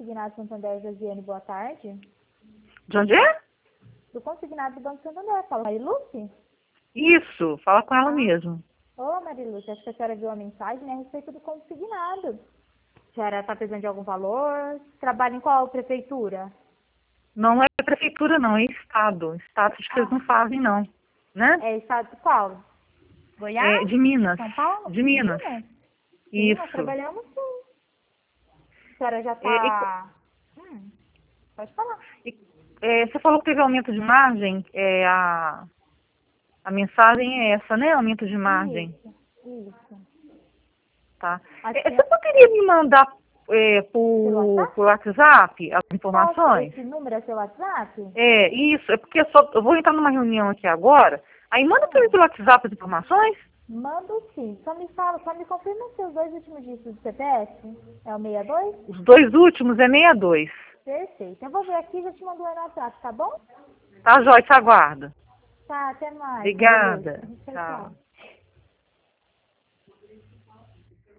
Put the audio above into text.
Consignado Santander, Josiane, boa tarde. De onde é? Do Consignado do Banco Santander. Fala, Mariluce? Isso, fala com ela mesmo. Ô, Mariluce, acho que a senhora viu a mensagem, né, a respeito do consignado. A senhora está precisando de algum valor? Trabalha em qual prefeitura? Não é prefeitura, não, é estado. Estado acho que eles não fazem, não. Né? É estado de qual? Goiás? É, de Minas. São Paulo? De Minas. Sim, nós Isso. trabalhamos sim. A senhora já É, está... pode falar. você falou que teve aumento de margem. A mensagem é essa, né? Aumento de margem. Isso. Tá. Assim, Você poderia me mandar pelo por WhatsApp as WhatsApp? informações? Esse número é seu WhatsApp? Isso. É porque eu vou entrar numa reunião aqui agora. Aí manda para mim pelo WhatsApp as informações. Mando sim. Só me confirma seus dois últimos dígitos do CPF. É o 62? Os dois últimos é 62. Perfeito. Eu vou ver aqui e já te mando no WhatsApp, tá bom? Tá, Jóia? Te aguardo. Tá, até mais. Obrigada. Tchau, Tchau. tchau.